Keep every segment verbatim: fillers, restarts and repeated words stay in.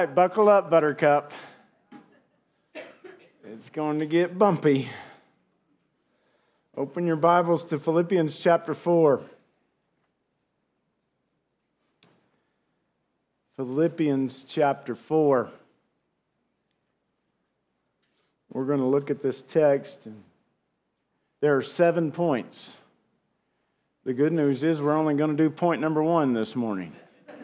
right, buckle up, Buttercup. It's going to get bumpy. Open your Bibles to Philippians chapter four. Philippians chapter four. We're going to look at this text. And there are seven points. The good news is we're only going to do point number one this morning.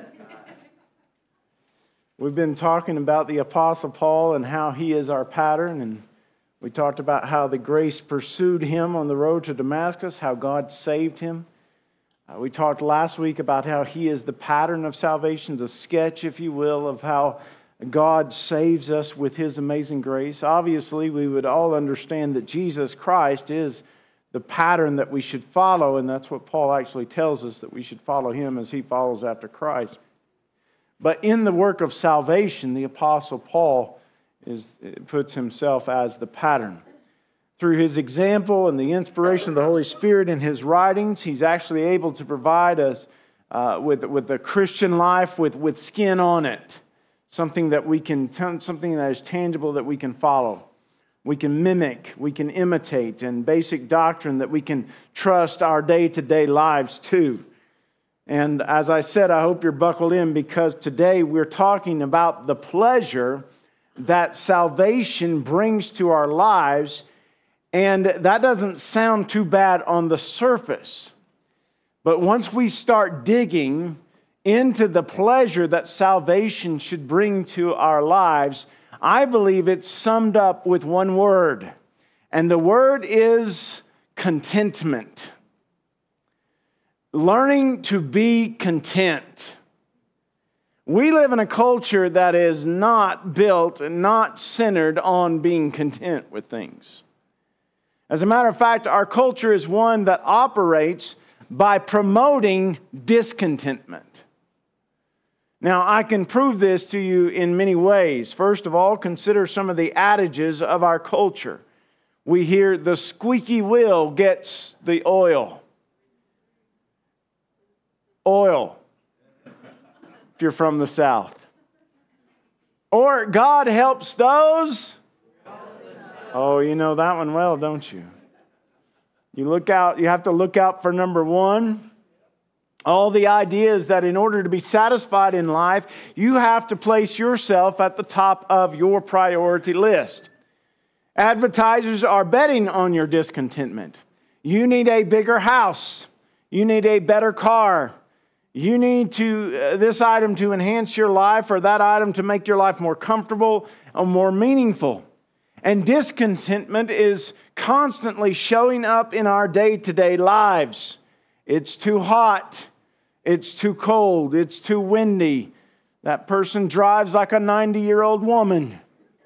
We've been talking about the Apostle Paul and how he is our pattern, and we talked about how the grace pursued him on the road to Damascus, how God saved him. Uh, we talked last week about how he is the pattern of salvation, the sketch, if you will, of how God saves us with His amazing grace. Obviously, we would all understand that Jesus Christ is the pattern that we should follow, and that's what Paul actually tells us, that we should follow Him as He follows after Christ. But in the work of salvation, the Apostle Paul is, puts himself as the pattern. Through his example and the inspiration of the Holy Spirit in his writings, he's actually able to provide us uh, with, with a Christian life with, with skin on it. Something that we can, something that is tangible that we can follow. We can mimic, we can imitate, and basic doctrine that we can trust our day-to-day lives to. And as I said, I hope you're buckled in, because today we're talking about the pleasure that salvation brings to our lives. And that doesn't sound too bad on the surface. But once we start digging into the pleasure that salvation should bring to our lives, I believe it's summed up with one word. And the word is contentment. Learning to be content. We live in a culture that is not built and not centered on being content with things. As a matter of fact, our culture is one that operates by promoting discontentment. Now, I can prove this to you in many ways. First of all, consider some of the adages of our culture. We hear the squeaky wheel gets the oil. Oil, if you're from the South. Or God helps those. Oh, you know that one well, don't you? You look out, you have to look out for number one. All the ideas that in order to be satisfied in life, you have to place yourself at the top of your priority list. Advertisers are betting on your discontentment. You need a bigger house. You need a better car. You need to uh, this item to enhance your life, or that item to make your life more comfortable or more meaningful. And discontentment is constantly showing up in our day-to-day lives. It's too hot. It's too cold. It's too windy. That person drives like a ninety-year-old woman.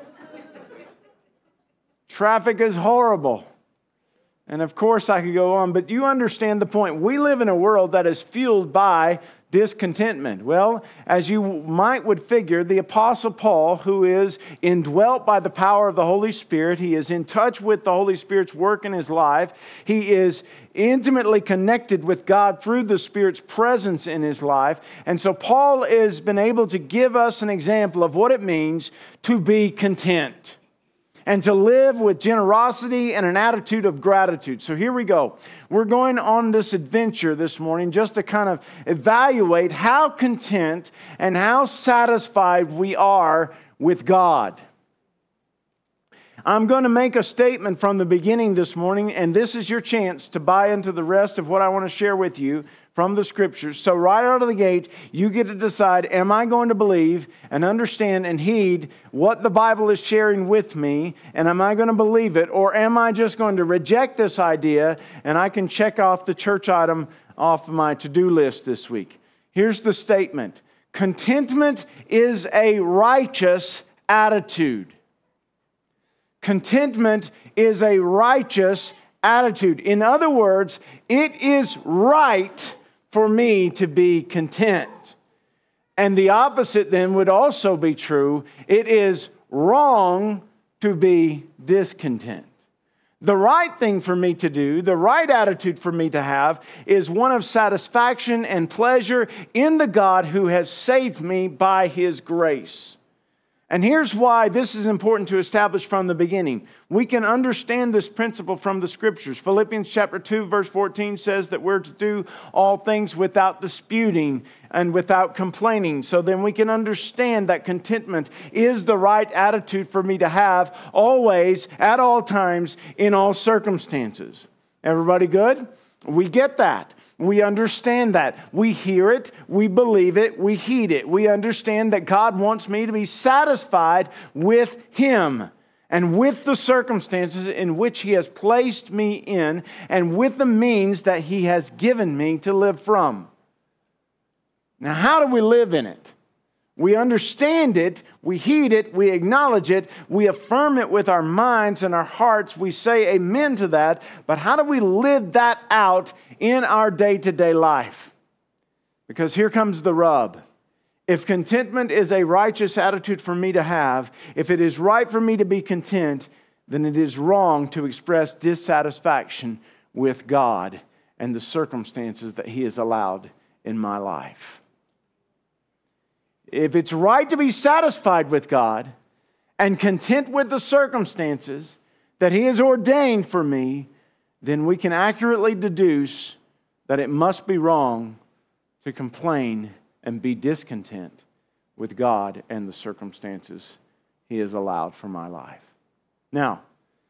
Traffic is horrible. And of course I could go on, but you understand the point. We live in a world that is fueled by discontentment. Well, as you might would figure, the Apostle Paul, who is indwelt by the power of the Holy Spirit, he is in touch with the Holy Spirit's work in his life. He is intimately connected with God through the Spirit's presence in his life. And so Paul has been able to give us an example of what it means to be content. And to live with generosity and an attitude of gratitude. So here we go. We're going on this adventure this morning just to kind of evaluate how content and how satisfied we are with God. I'm going to make a statement from the beginning this morning, and this is your chance to buy into the rest of what I want to share with you from the Scriptures. So right out of the gate, you get to decide, am I going to believe and understand and heed what the Bible is sharing with me, and am I going to believe it, or am I just going to reject this idea and I can check off the church item off of my to-do list this week? Here's the statement. Contentment is a righteous attitude. Contentment is a righteous attitude. In other words, it is right for me to be content. And the opposite then would also be true. It is wrong to be discontent. The right thing for me to do, the right attitude for me to have, is one of satisfaction and pleasure in the God who has saved me by His grace. And here's why this is important to establish from the beginning. We can understand this principle from the Scriptures. Philippians chapter two, verse fourteen says that we're to do all things without disputing and without complaining. So then we can understand that contentment is the right attitude for me to have always, at all times, in all circumstances. Everybody good? We get that. We understand that. We hear it. We believe it. We heed it. We understand that God wants me to be satisfied with Him and with the circumstances in which He has placed me in and with the means that He has given me to live from. Now, how do we live in it? We understand it, we heed it, we acknowledge it, we affirm it with our minds and our hearts, we say amen to that, but how do we live that out in our day-to-day life? Because here comes the rub. If contentment is a righteous attitude for me to have, if it is right for me to be content, then it is wrong to express dissatisfaction with God and the circumstances that He has allowed in my life. If it's right to be satisfied with God and content with the circumstances that He has ordained for me, then we can accurately deduce that it must be wrong to complain and be discontent with God and the circumstances He has allowed for my life. Now,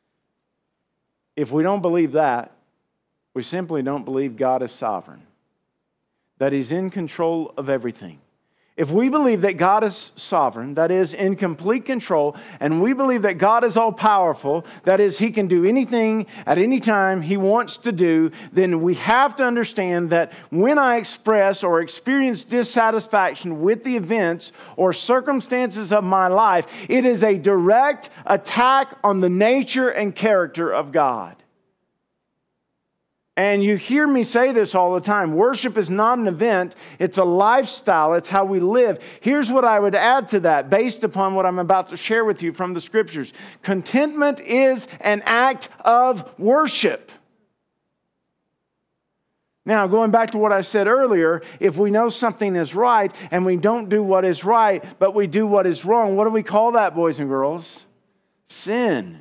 if we don't believe that, we simply don't believe God is sovereign, that He's in control of everything. If we believe that God is sovereign, that is, in complete control, and we believe that God is all-powerful, that is, He can do anything at any time He wants to do, then we have to understand that when I express or experience dissatisfaction with the events or circumstances of my life, it is a direct attack on the nature and character of God. And you hear me say this all the time. Worship is not an event. It's a lifestyle. It's how we live. Here's what I would add to that based upon what I'm about to share with you from the Scriptures. Contentment is an act of worship. Now, going back to what I said earlier, if we know something is right and we don't do what is right, but we do what is wrong, what do we call that, boys and girls? Sin.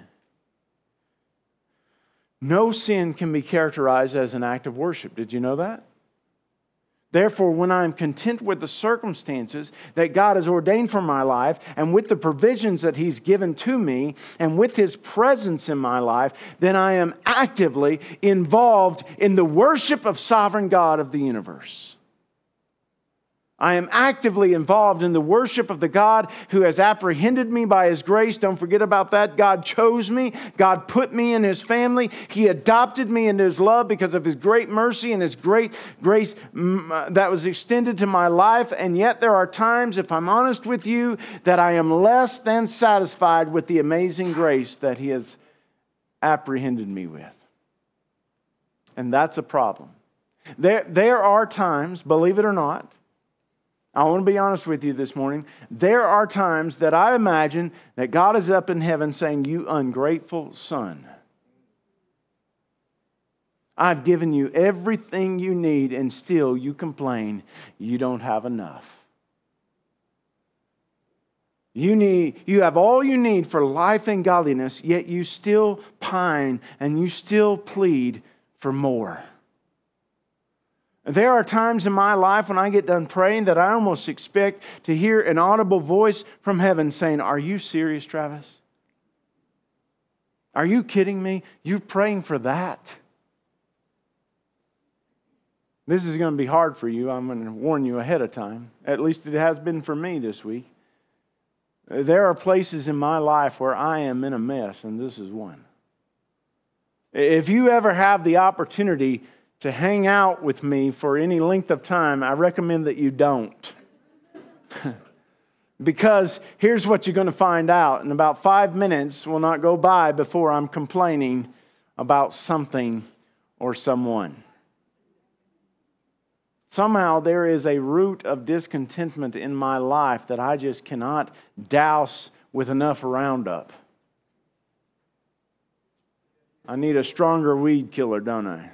No sin can be characterized as an act of worship. Did you know that? Therefore, when I am content with the circumstances that God has ordained for my life and with the provisions that He's given to me and with His presence in my life, then I am actively involved in the worship of sovereign God of the universe. I am actively involved in the worship of the God who has apprehended me by His grace. Don't forget about that. God chose me. God put me in His family. He adopted me into His love because of His great mercy and His great grace that was extended to my life. And yet there are times, if I'm honest with you, that I am less than satisfied with the amazing grace that He has apprehended me with. And that's a problem. There, there are times, believe it or not, I want to be honest with you this morning. There are times that I imagine that God is up in heaven saying, "You ungrateful son. I've given you everything you need and still you complain you don't have enough. You need, you have all you need for life and godliness, yet you still pine and you still plead for more." There are times in my life when I get done praying that I almost expect to hear an audible voice from heaven saying, "Are you serious, Travis? Are you kidding me? You're praying for that?" This is going to be hard for you. I'm going to warn you ahead of time. At least it has been for me this week. There are places in my life where I am in a mess, and this is one. If you ever have the opportunity to hang out with me for any length of time, I recommend that you don't. Because here's what you're going to find out. In about five minutes will not go by before I'm complaining about something or someone. Somehow there is a root of discontentment in my life that I just cannot douse with enough Roundup. I need a stronger weed killer, don't I?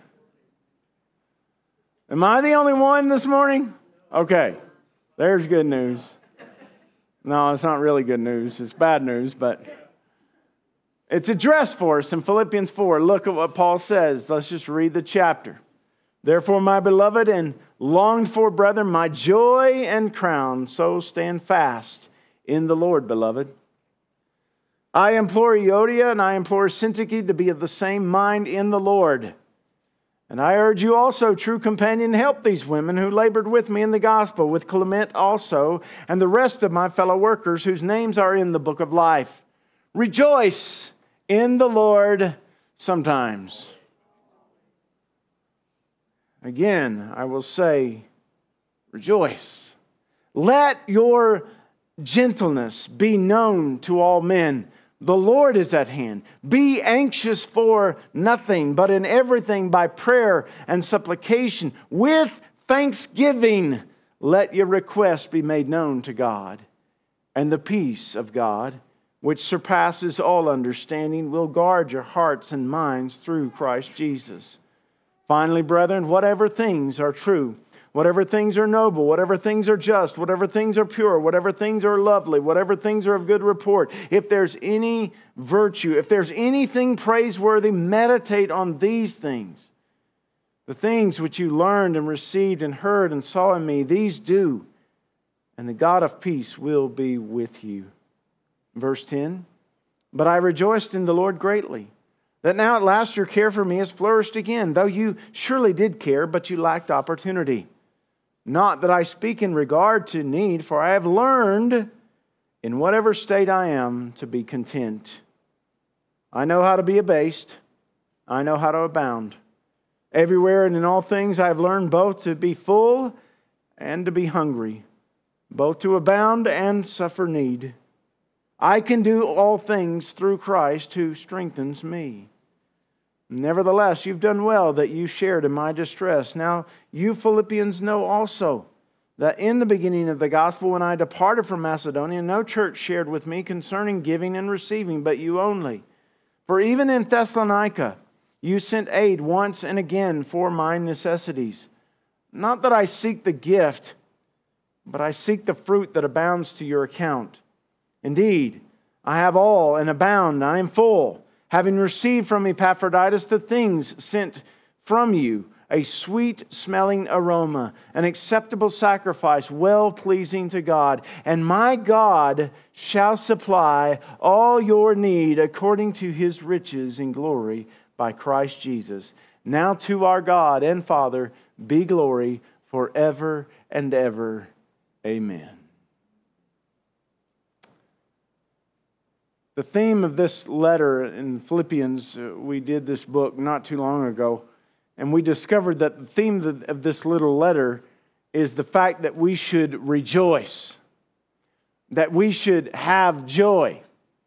Am I the only one this morning? Okay, there's good news. No, it's not really good news. It's bad news, but it's addressed for us in Philippians four. Look at what Paul says. Let's just read the chapter. Therefore, my beloved and longed for brethren, my joy and crown, so stand fast in the Lord, beloved. I implore Euodia and I implore Syntyche to be of the same mind in the Lord. And I urge you also, true companion, help these women who labored with me in the gospel, with Clement also, and the rest of my fellow workers whose names are in the book of life. Rejoice in the Lord sometimes. Again, I will say, rejoice. Let your gentleness be known to all men. The Lord is at hand. Be anxious for nothing, but in everything by prayer and supplication, with thanksgiving, let your requests be made known to God. And the peace of God, which surpasses all understanding, will guard your hearts and minds through Christ Jesus. Finally, brethren, whatever things are true, whatever things are noble, whatever things are just, whatever things are pure, whatever things are lovely, whatever things are of good report, if there's any virtue, if there's anything praiseworthy, meditate on these things. The things which you learned and received and heard and saw in me, these do, and the God of peace will be with you. Verse ten, but I rejoiced in the Lord greatly, that now at last your care for me has flourished again, though you surely did care, but you lacked opportunity. Not that I speak in regard to need, for I have learned in whatever state I am to be content. I know how to be abased. I know how to abound. Everywhere and in all things I have learned both to be full and to be hungry, both to abound and suffer need. I can do all things through Christ who strengthens me. Nevertheless, you've done well that you shared in my distress. Now, you Philippians know also that in the beginning of the gospel, when I departed from Macedonia, no church shared with me concerning giving and receiving, but you only. For even in Thessalonica, you sent aid once and again for my necessities. Not that I seek the gift, but I seek the fruit that abounds to your account. Indeed, I have all and abound. I am full, having received from Epaphroditus the things sent from you, a sweet-smelling aroma, an acceptable sacrifice, well-pleasing to God. And my God shall supply all your need according to His riches in glory by Christ Jesus. Now to our God and Father be glory forever and ever. Amen. The theme of this letter in Philippians, uh, we did this book not too long ago, and we discovered that the theme of, of this little letter is the fact that we should rejoice, that we should have joy.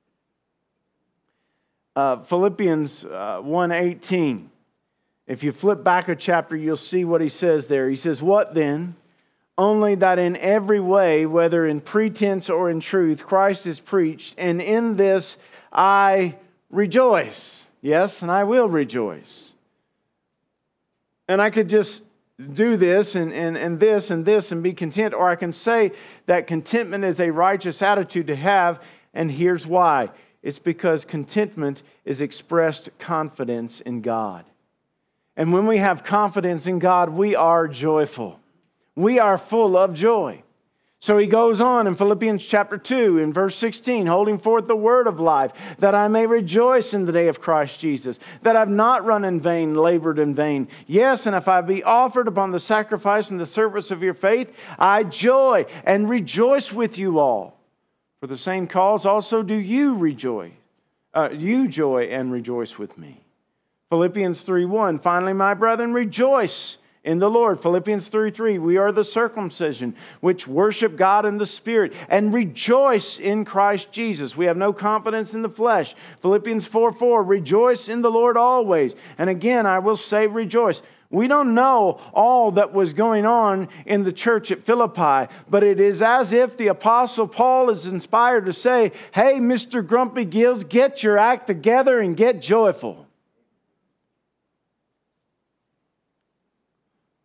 Uh, Philippians uh, one eighteen. If you flip back a chapter, you'll see what he says there. He says, "What then? Only that in every way, whether in pretense or in truth, Christ is preached, and in this I rejoice." Yes, and I will rejoice. And I could just do this and, and, and this and this and be content, or I can say that contentment is a righteous attitude to have, and here's why. It's because contentment is expressed confidence in God. And when we have confidence in God, we are joyful. We are full of joy. So he goes on in Philippians chapter two, in verse sixteen, holding forth the word of life, that I may rejoice in the day of Christ Jesus, that I've not run in vain, labored in vain. Yes, and if I be offered upon the sacrifice and the service of your faith, I joy and rejoice with you all. For the same cause also do you rejoice, uh, you joy and rejoice with me. Philippians three one, finally, my brethren, rejoice in the Lord. Philippians three three, we are the circumcision, which worship God in the Spirit, and rejoice in Christ Jesus. We have no confidence in the flesh. Philippians four four, rejoice in the Lord always. And again, I will say rejoice. We don't know all that was going on in the church at Philippi, but it is as if the Apostle Paul is inspired to say, hey, Mister Grumpy Gills, get your act together and get joyful.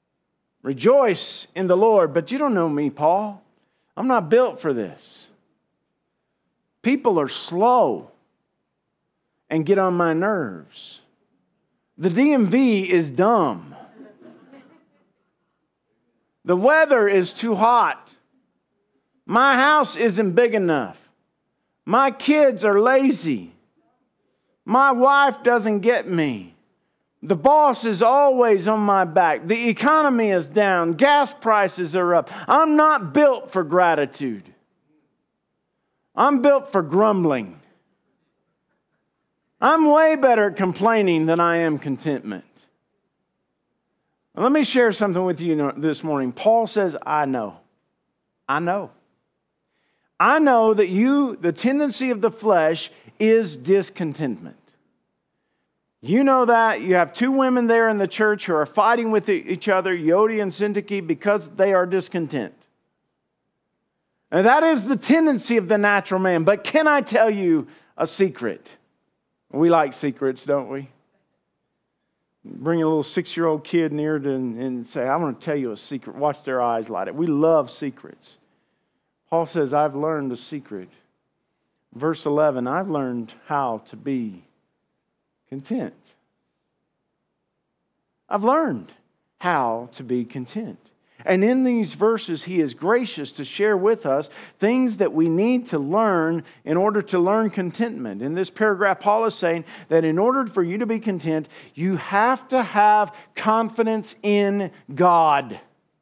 Rejoice in the Lord. But you don't know me, Paul. I'm not built for this. People are slow and get on my nerves. The D M V is dumb. The weather is too hot. My house isn't big enough. My kids are lazy. My wife doesn't get me. The boss is always on my back. The economy is down. Gas prices are up. I'm not built for gratitude. I'm built for grumbling. I'm way better at complaining than I am contentment. Let me share something with you this morning. Paul says, I know. I know. I know that you, the tendency of the flesh is discontentment. You know that. You have two women there in the church who are fighting with each other, Yodi and Syntyche, because they are discontent. And that is the tendency of the natural man. But can I tell you a secret? We like secrets, don't we? Bring a little six-year-old kid near to and, and say, I'm going to tell you a secret. Watch their eyes light up. We love secrets. Paul says, I've learned a secret. Verse eleven, I've learned how to be content. I've learned how to be content. And in these verses, he is gracious to share with us things that we need to learn in order to learn contentment. In this paragraph, Paul is saying that in order for you to be content, you have to have confidence in God.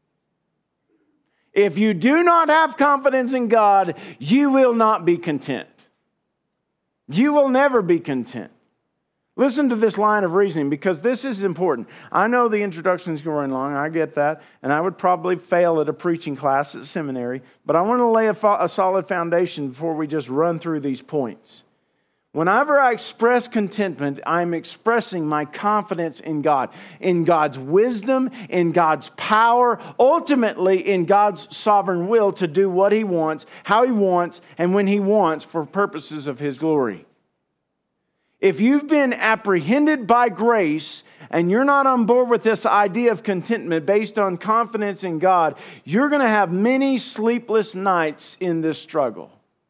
If you do not have confidence in God, you will not be content. You will never be content. Listen to this line of reasoning, because this is important. I know the introduction is going long. I get that. And I would probably fail at a preaching class at seminary. But I want to lay a, fo- a solid foundation before we just run through these points. Whenever I express contentment, I'm expressing my confidence in God. In God's wisdom, in God's power, ultimately in God's sovereign will to do what He wants, how He wants, and when He wants for purposes of His glory. If you've been apprehended by grace and you're not on board with this idea of contentment based on confidence in God, you're going to have many sleepless nights in this struggle.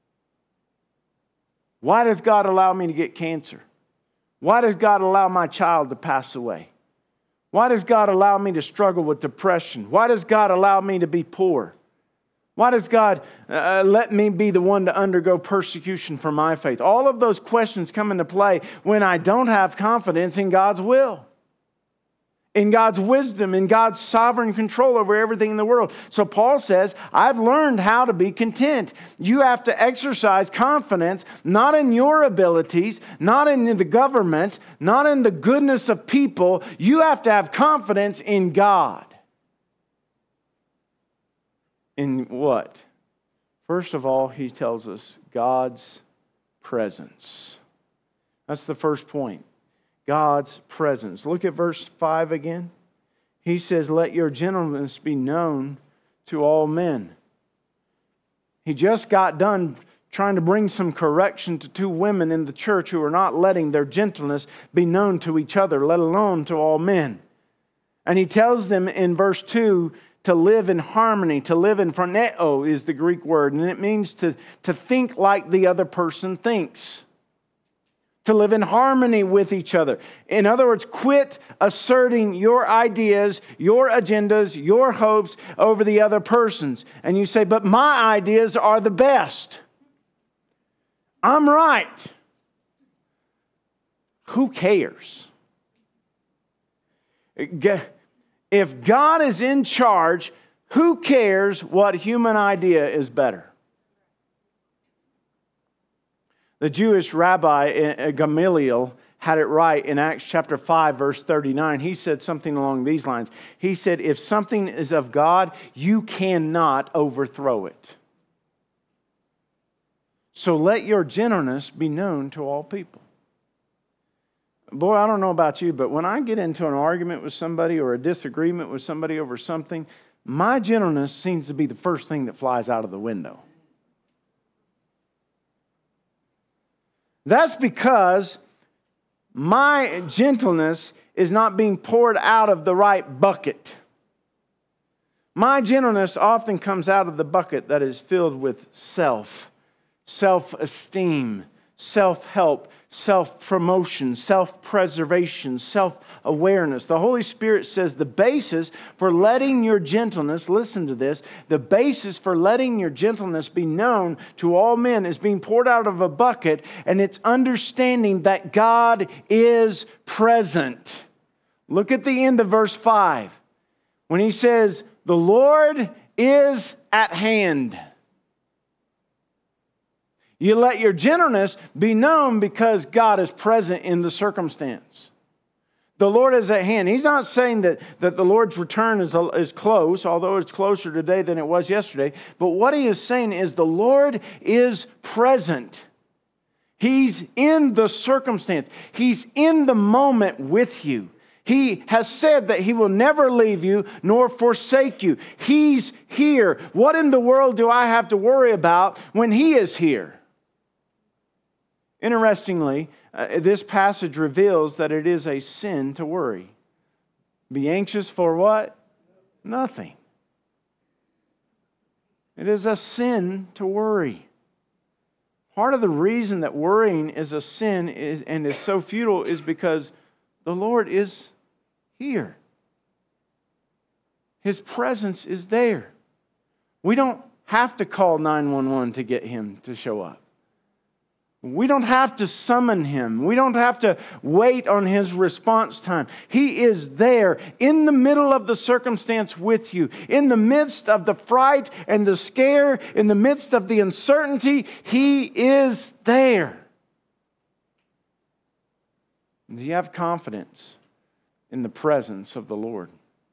Why does God allow me to get cancer? Why does God allow my child to pass away? Why does God allow me to struggle with depression? Why does God allow me to be poor? Why does God uh, let me be the one to undergo persecution for my faith? All of those questions come into play when I don't have confidence in God's will, in God's wisdom, in God's sovereign control over everything in the world. So Paul says, I've learned how to be content. You have to exercise confidence, not in your abilities, not in the government, not in the goodness of people. You have to have confidence in God. In what? First of all, he tells us God's presence. That's the first point. God's presence. Look at verse five again. He says, let your gentleness be known to all men. He just got done trying to bring some correction to two women in the church who are not letting their gentleness be known to each other, let alone to all men. And he tells them in verse two to live in harmony, to live in phroneo is the Greek word, and it means to, to think like the other person thinks. To live in harmony with each other. In other words, quit asserting your ideas, your agendas, your hopes over the other person's. And you say, but my ideas are the best. I'm right. Who cares? If God is in charge, who cares what human idea is better? The Jewish rabbi Gamaliel had it right in Acts chapter five, verse thirty-nine. He said something along these lines. He said, if something is of God, you cannot overthrow it. So let your gentleness be known to all people. Boy, I don't know about you, but when I get into an argument with somebody or a disagreement with somebody over something, my gentleness seems to be the first thing that flies out of the window. That's because my gentleness is not being poured out of the right bucket. My gentleness often comes out of the bucket that is filled with self, self-esteem, self-help, self-promotion, self-preservation, self-awareness. The Holy Spirit says the basis for letting your gentleness, listen to this, the basis for letting your gentleness be known to all men is being poured out of a bucket, and it's understanding that God is present. Look at the end of verse five. When he says, the Lord is at hand. You let your gentleness be known because God is present in the circumstance. The Lord is at hand. He's not saying that, that the Lord's return is, is close, although it's closer today than it was yesterday. But what he is saying is the Lord is present. He's in the circumstance. He's in the moment with you. He has said that He will never leave you nor forsake you. He's here. What in the world do I have to worry about when He is here? Interestingly, uh, this passage reveals that it is a sin to worry. Be anxious for what? Nothing. It is a sin to worry. Part of the reason that worrying is a sin is, and is so futile is because the Lord is here. His presence is there. We don't have to call nine one one to get Him to show up. We don't have to summon Him. We don't have to wait on His response time. He is there in the middle of the circumstance with you. In the midst of the fright and the scare, in the midst of the uncertainty, He is there. Do you have confidence in the presence of the Lord?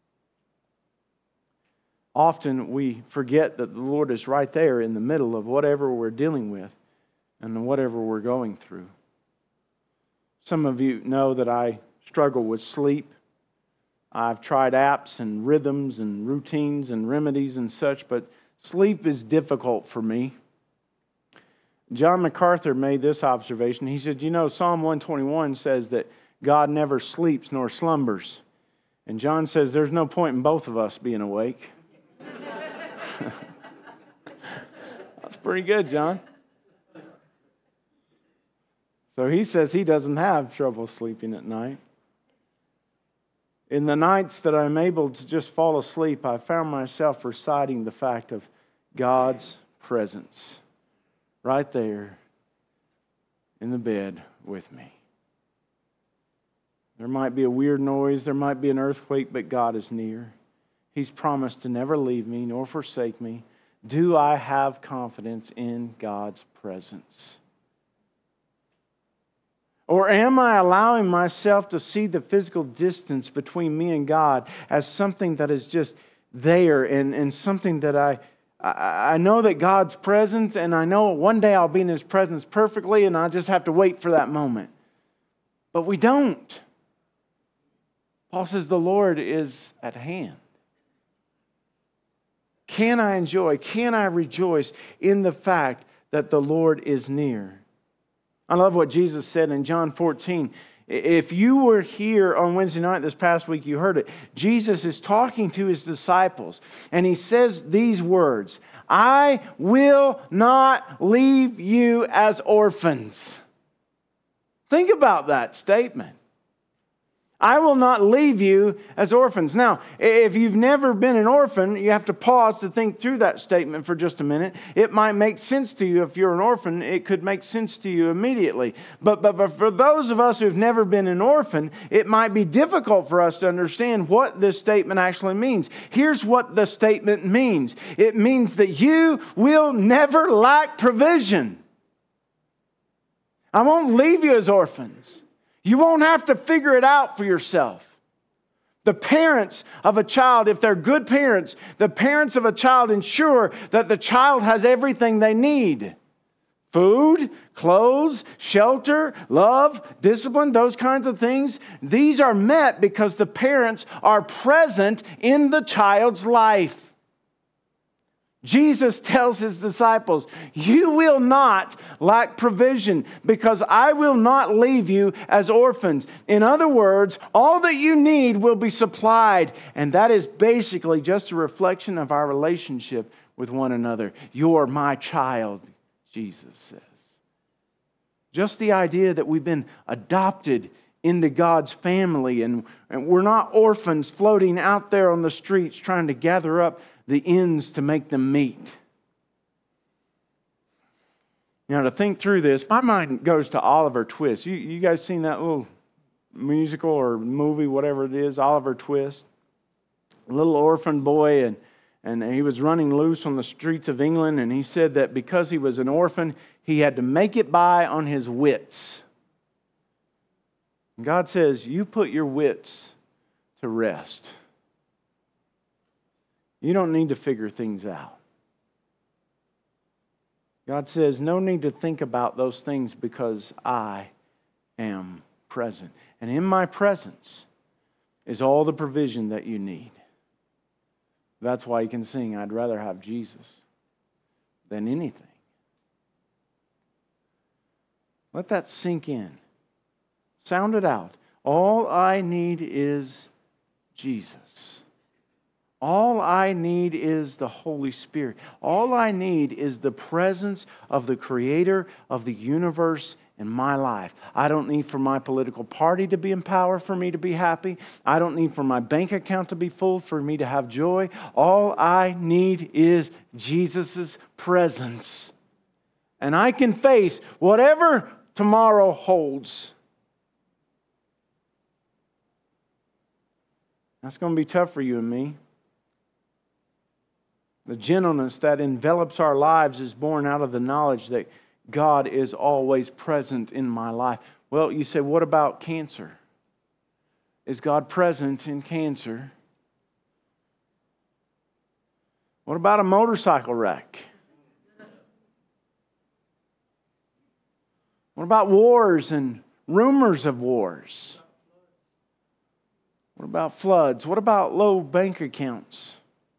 Often we forget that the Lord is right there in the middle of whatever we're dealing with and whatever we're going through. Some of you know that I struggle with sleep. I've tried apps and rhythms and routines and remedies and such, but sleep is difficult for me. John MacArthur made this observation. He said, you know, Psalm one twenty-one says that God never sleeps nor slumbers. And John says there's no point in both of us being awake. That's pretty good, John. So he says he doesn't have trouble sleeping at night. In the nights that I'm able to just fall asleep, I found myself reciting the fact of God's presence right there in the bed with me. There might be a weird noise, there might be an earthquake, but God is near. He's promised to never leave me nor forsake me. Do I have confidence in God's presence? Or am I allowing myself to see the physical distance between me and God as something that is just there and, and something that I, I I know that God's present, and I know one day I'll be in His presence perfectly and I just have to wait for that moment. But we don't. Paul says the Lord is at hand. Can I enjoy, can I rejoice in the fact that the Lord is near? I love what Jesus said in John fourteen. If you were here on Wednesday night this past week, you heard it. Jesus is talking to His disciples, and He says these words, I will not leave you as orphans. Think about that statement. I will not leave you as orphans. Now, if you've never been an orphan, you have to pause to think through that statement for just a minute. It might make sense to you if you're an orphan. It could make sense to you immediately. But, but, but for those of us who've never been an orphan, it might be difficult for us to understand what this statement actually means. Here's what the statement means. It means that you will never lack provision. I won't leave you as orphans. You won't have to figure it out for yourself. The parents of a child, if they're good parents, the parents of a child ensure that the child has everything they need. Food, clothes, shelter, love, discipline, those kinds of things. These are met because the parents are present in the child's life. Jesus tells His disciples, you will not lack provision because I will not leave you as orphans. In other words, all that you need will be supplied. And that is basically just a reflection of our relationship with one another. You're my child. Jesus says. Just the idea that we've been adopted into God's family and, and we're not orphans floating out there on the streets trying to gather up the ends to make them meet. Now, to think through this, my mind goes to Oliver Twist. You, you guys seen that little musical or movie, whatever it is, Oliver Twist? A little orphan boy, and, and he was running loose on the streets of England, and he said that because he was an orphan, he had to make it by on his wits. And God says, you put your wits to rest. You don't need to figure things out. God says, no need to think about those things because I am present. And in my presence is all the provision that you need. That's why you can sing, I'd rather have Jesus than anything. Let that sink in. Sound it out. All I need is Jesus. All I need is the Holy Spirit. All I need is the presence of the Creator of the universe in my life. I don't need for my political party to be in power for me to be happy. I don't need for my bank account to be full for me to have joy. All I need is Jesus' presence. And I can face whatever tomorrow holds. That's going to be tough for you and me. The gentleness that envelops our lives is born out of the knowledge that God is always present in my life. Well, you say, what about cancer? Is God present in cancer? What about a motorcycle wreck? What about wars and rumors of wars? What about floods? What about low bank accounts?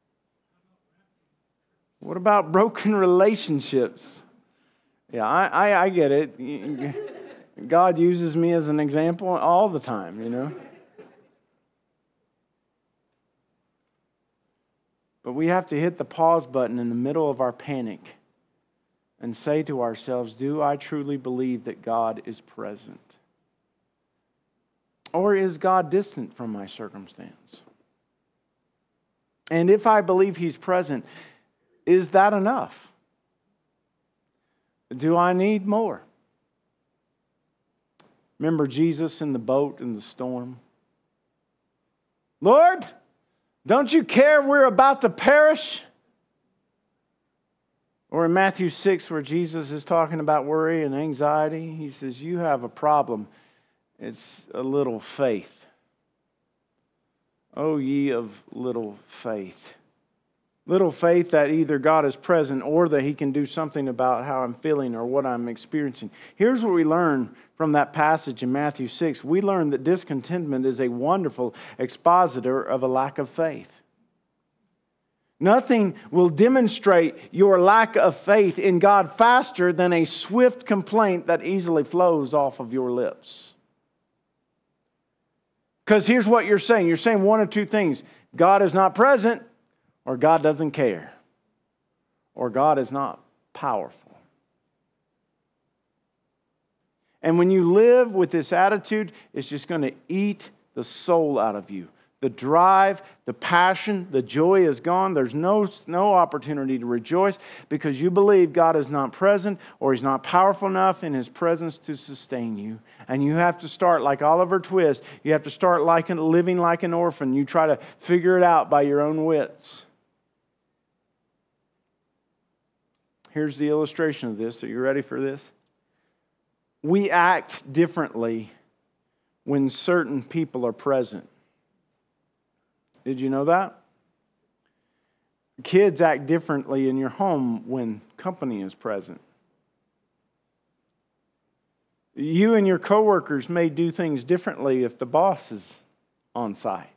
What about broken relationships? Yeah, I, I, I get it. God uses me as an example all the time, you know. But we have to hit the pause button in the middle of our panic and say to ourselves, do I truly believe that God is present? Or is God distant from my circumstance? And if I believe He's present, is that enough? Do I need more? Remember Jesus in the boat in the storm? Lord, don't you care we're about to perish? Or in Matthew six, where Jesus is talking about worry and anxiety, He says, you have a problem. It's a little faith. O ye of little faith. Little faith that either God is present or that He can do something about how I'm feeling or what I'm experiencing. Here's what we learn from that passage in Matthew six. We learn that discontentment is a wonderful expositor of a lack of faith. Nothing will demonstrate your lack of faith in God faster than a swift complaint that easily flows off of your lips. Because here's what you're saying. You're saying one of two things. God is not present, or God doesn't care, or God is not powerful. And when you live with this attitude, it's just going to eat the soul out of you. The drive, the passion, the joy is gone. There's no, no opportunity to rejoice because you believe God is not present or He's not powerful enough in His presence to sustain you. And you have to start like Oliver Twist. You have to start like an, living like an orphan. You try to figure it out by your own wits. Here's the illustration of this. Are you ready for this? We act differently when certain people are present. Did you know that? Kids act differently in your home when company is present. You and your coworkers may do things differently if the boss is on site.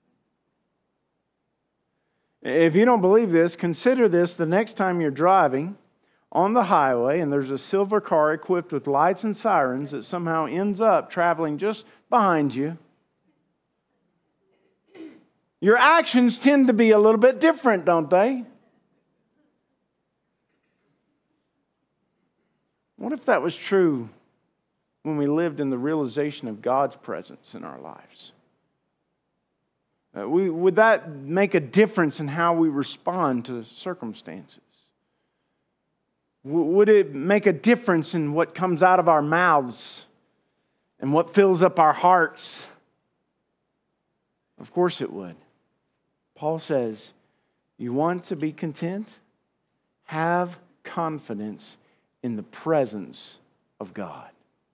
If you don't believe this, consider this the next time you're driving on the highway and there's a silver car equipped with lights and sirens that somehow ends up traveling just behind you. Your actions tend to be a little bit different, don't they? What if that was true when we lived in the realization of God's presence in our lives? Uh, we, would that make a difference in how we respond to circumstances? W- would it make a difference in what comes out of our mouths and what fills up our hearts? Of course it would. Paul says, you want to be content? Have confidence in the presence of God.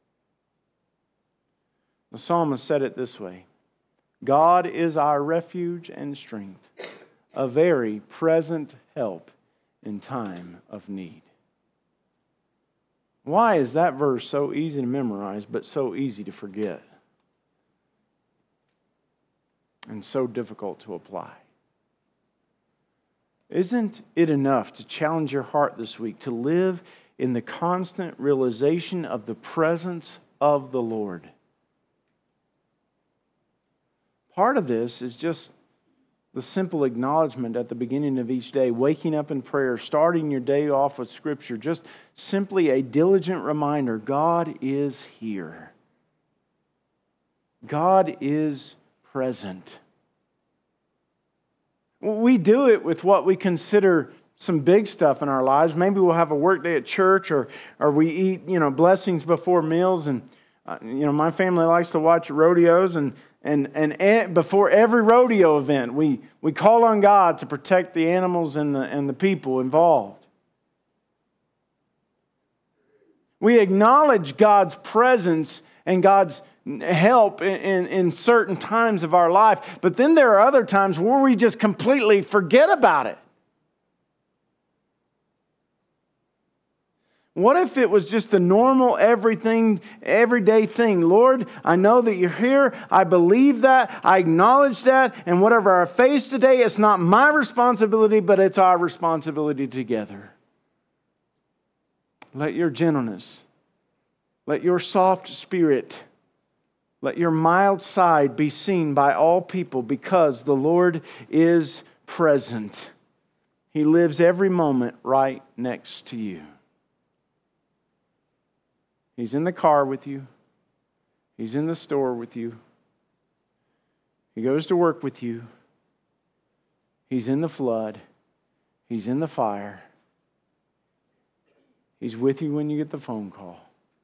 The psalmist said it this way: God is our refuge and strength, a very present help in time of need. Why is that verse so easy to memorize but so easy to forget? And so difficult to apply? Isn't it enough to challenge your heart this week to live in the constant realization of the presence of the Lord? Part of this is just the simple acknowledgement at the beginning of each day, waking up in prayer, starting your day off with Scripture, just simply a diligent reminder, God is here. God is present. We do it with what we consider some big stuff in our lives. Maybe we'll have a work day at church, or or we eat, you know, blessings before meals. And uh, you know, my family likes to watch rodeos, and and and before every rodeo event, we we call on God to protect the animals and the and the people involved. We acknowledge God's presence and God's help in, in, in certain times of our life. But then there are other times where we just completely forget about it. What if it was just the normal, everything, everyday thing? Lord, I know that you're here. I believe that. I acknowledge that. And whatever I face today, it's not my responsibility, but it's our responsibility together. Let your gentleness, let your soft spirit, let your mild side be seen by all people, because the Lord is present. He lives every moment right next to you. He's in the car with you. He's in the store with you. He goes to work with you. He's in the flood. He's in the fire. He's with you when you get the phone call.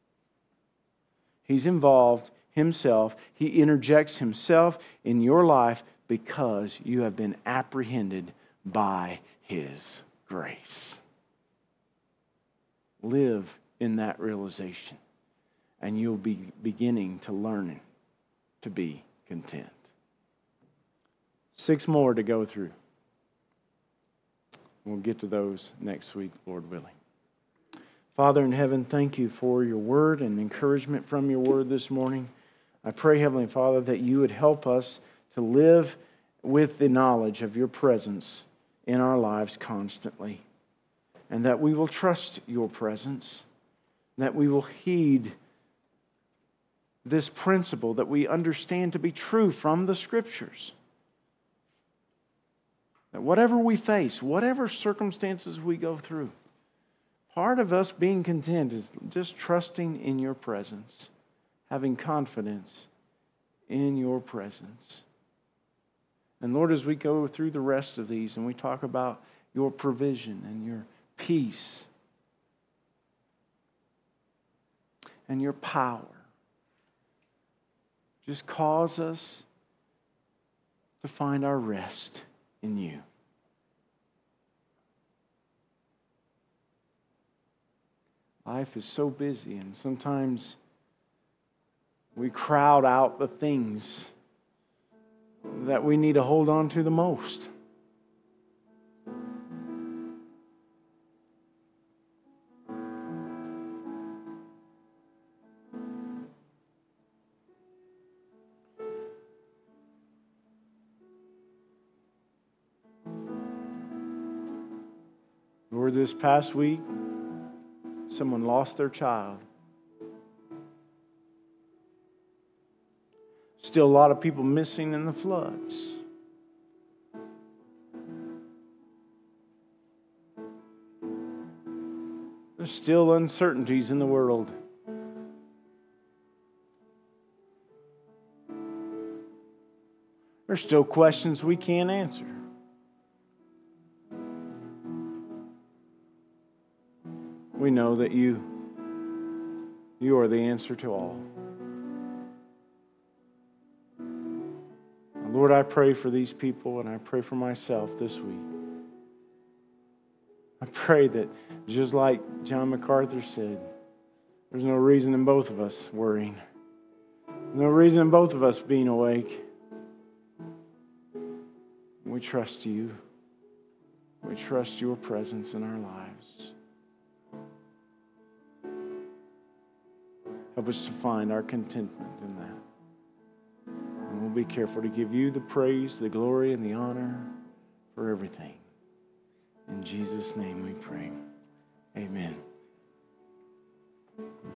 He's involved himself. He interjects himself in your life because you have been apprehended by his grace. Live in that realization, and you'll be beginning to learn to be content. Six more to go through. We'll get to those next week, Lord willing. Father in heaven, thank you for your word and encouragement from your word this morning. I pray, Heavenly Father, that you would help us to live with the knowledge of your presence in our lives constantly, and that we will trust your presence, that we will heed this principle that we understand to be true from the Scriptures. That whatever we face, whatever circumstances we go through, part of us being content is just trusting in your presence, having confidence in your presence. And Lord, as we go through the rest of these and we talk about your provision and your peace and your power, just cause us to find our rest in you. Life is so busy, and sometimes we crowd out the things that we need to hold on to the most. Lord, this past week, someone lost their child. Still a lot of people missing in the floods. There's still uncertainties in the world. There's still questions we can't answer. We know that you, you are the answer to all. Lord, I pray for these people and I pray for myself this week. I pray that just like John MacArthur said, there's no reason in both of us worrying. No reason in both of us being awake. We trust you. We trust your presence in our lives. Help us to find our contentment in that. And we'll be careful to give you the praise, the glory, and the honor for everything. In Jesus' name we pray. Amen.